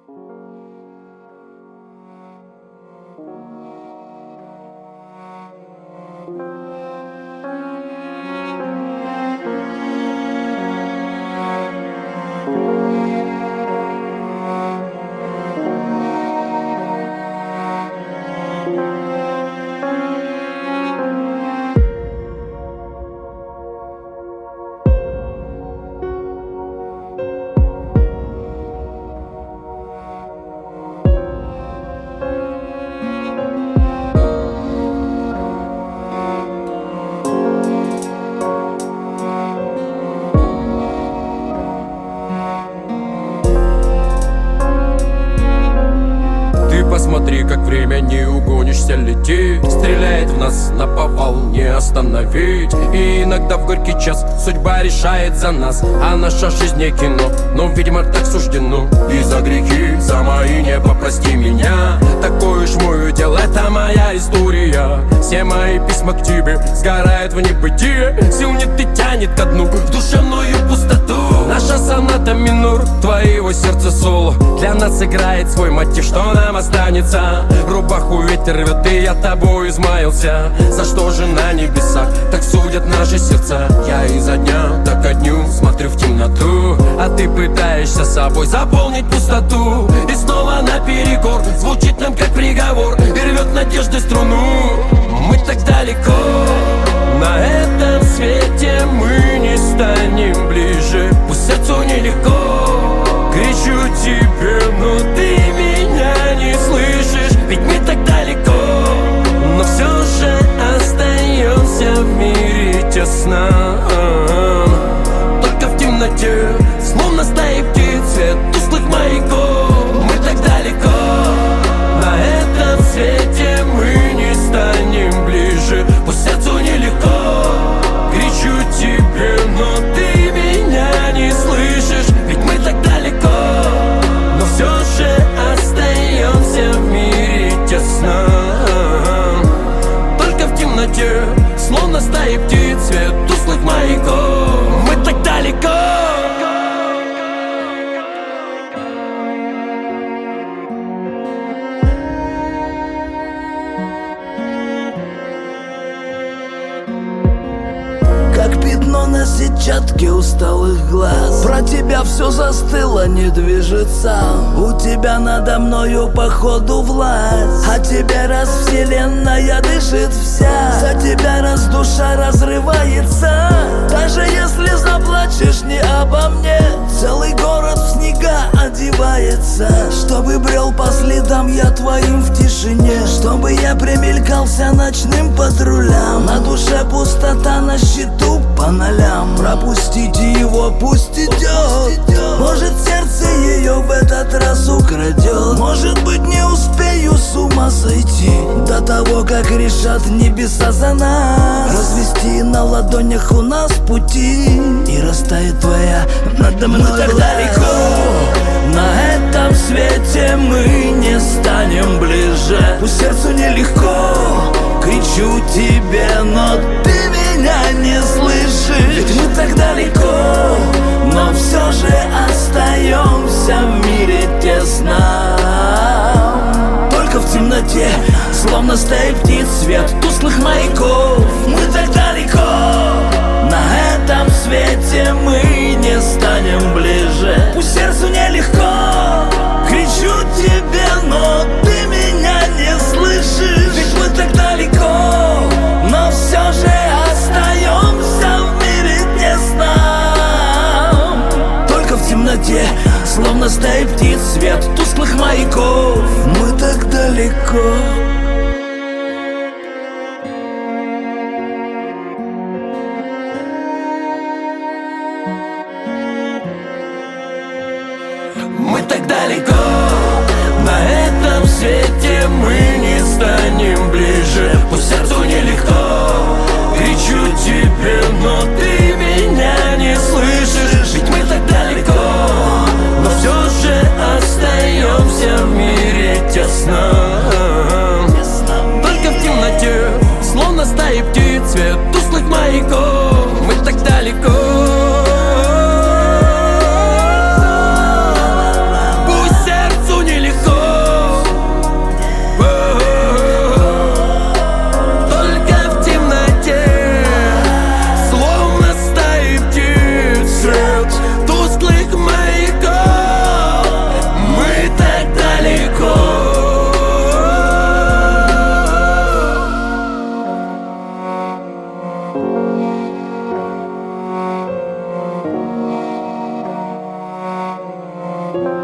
Посмотри, как время, не угонишься, летит. Стреляет в нас наповал, не остановить. И иногда в горький час судьба решает за нас. А наша жизнь не кино, но, видимо, так суждено. И за грехи, за мои небо, прости меня. Такой уж мой удел, это моя история. Все мои письма к тебе сгорают в небытие. Сил нет и тянет ко дну в душевную пустоту. Наша соната минор, твоего сердца соло. Для нас играет свой мотив, что нам останется. Рубаху ветер рвет, и я тобой измаялся. За что же на небесах так судят наши сердца? Я изо дня до ко дню смотрю в темноту, а ты пытаешься собой заполнить пустоту. И снова наперекор звучит нам как приговор и рвет надежды струну. Мы так далеко, на этом свете мы не станем ближе. Пусть сердцу нелегко, кричу тебе, но ты меня не слышишь. Ведь мы так далеко, но все же остаемся в мире тесном. Только в темноте, словно стаи птиц, свет тусклых маяков. Мы так далеко, на этом свете мы не станем ближе. Пусть сердцу нелегко, кричу тебе, но ты меня не слышишь. Ведь мы так далеко, но все же остаемся в мире тесном. Только в темноте, словно стаи птиц, свет тусклых маяков. Мы так далеко. Как пятно на сетчатке усталых глаз, про тебя все застыло, не движется. У тебя надо мною походу власть, а тебе раз вселенная дышит вся. За тебя раз душа разрывается. Даже если заплачешь не обо мне, целый город в снега одевается. Чтобы брел по следам я твоим в тишине, чтобы я примелькался ночным патрулям. На душе пустота, на счету по нолям. Пропустите его, пусть идет. Может, сердце ее в этот раз украдет. Может быть, не успею с ума сойти до того, как решат небеса за нас. Развести на ладонях у нас пути, и растает твоя надо мной. Мы так далеко, на этом свете мы не станем ближе. Пусть сердцу нелегко, кричу тебе, но ты меня не слышишь. Ведь мы так далеко, но все же остаемся в мире тесном. Только в темноте, словно стаи птиц, свет тусклых маяков. Мы так далеко, на этом свете мы не станем ближе. Пусть сердцу нелегко, кричу тебе, но ты меня не слышишь. Ведь мы так далеко, но все же остаемся в мире тесном. Только в темноте, словно стаи птиц, свет тусклых маяков. Мы так далеко. Мы так далеко, на этом свете мы не станем ближе. Пусть сердцу нелегко, кричу тебе, но ты меня не слышишь. Ведь мы так далеко, но все же остаемся в мире тесном. Thank